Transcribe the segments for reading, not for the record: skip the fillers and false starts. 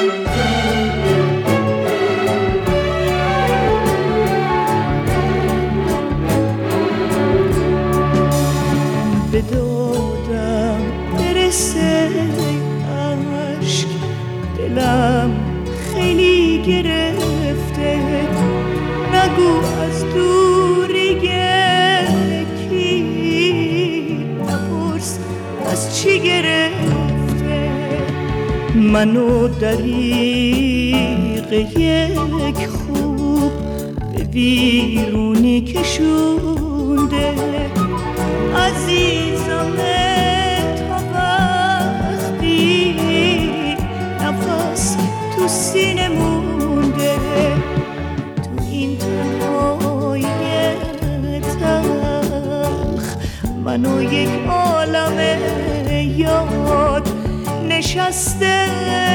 به دادم برسه عشق، دلم خیلی گرفته، نگو از دوری کی، نپرس از چی گرفته. منو دریغ یک خوب به ویرونی کشونده، عزیزم تا وقتی نفس تو سینه مونده، تو این تنهای تلخ منو یک عالم یاد نشسته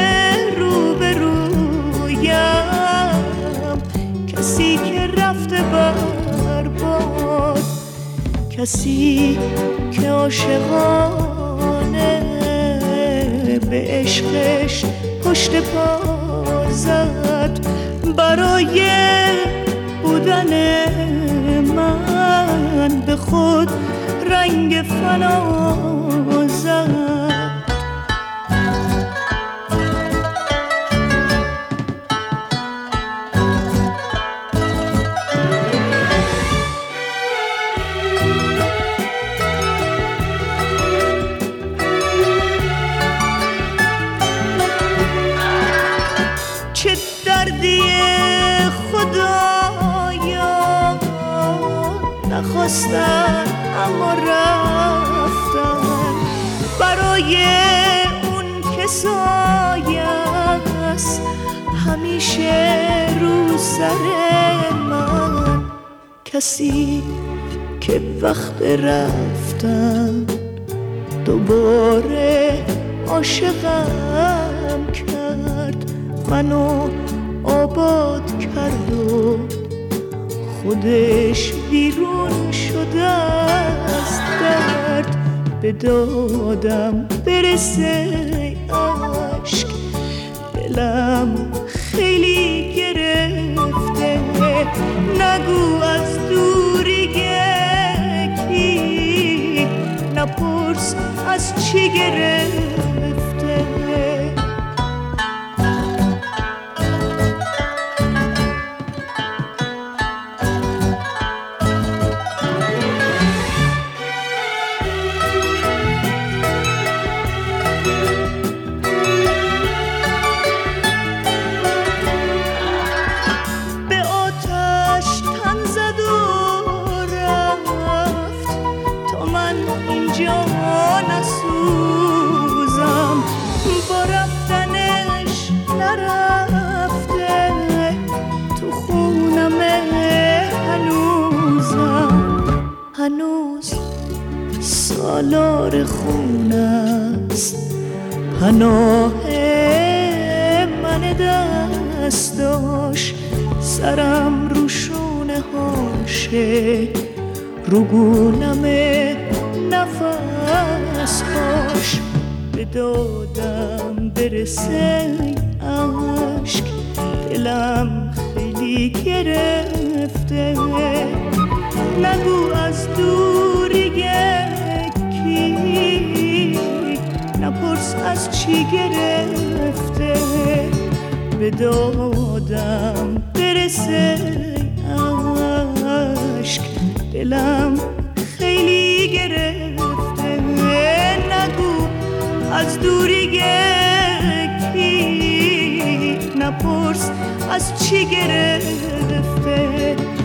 روبرویم، کسی که رفته برباد، کسی که عاشقانه به عشقش پشت پا زد، برای بودن من به خود رنگ فنا زد. چه دردی خدایا، نخواستن اما رفتن، برای اون که سایه‌ست همیشه رو سر من، کسی که وقت رفتن دوباره عاشقم کرد، منو آباد کرد و خودش بیرون شده از درد. به دادم برسه عشق، دلم خیلی گرفته، نگو از دوری کی، نپرس از چی گرفته. اینجا نسوزم، با رفتنش نرفته، تو خونم هنوز سالار خونست، پناه من دستاش، سرم رو شونه هاشه، رو گونم نفس هاش. به دادم برسه عشق، دلم خیلی گرفته، نگو از دوری کی، نپرس از چی گرفته. به دادم برسه عشق، دلم خیلی گرفته، نگو از دوری کی، نپرس از چی گرفته.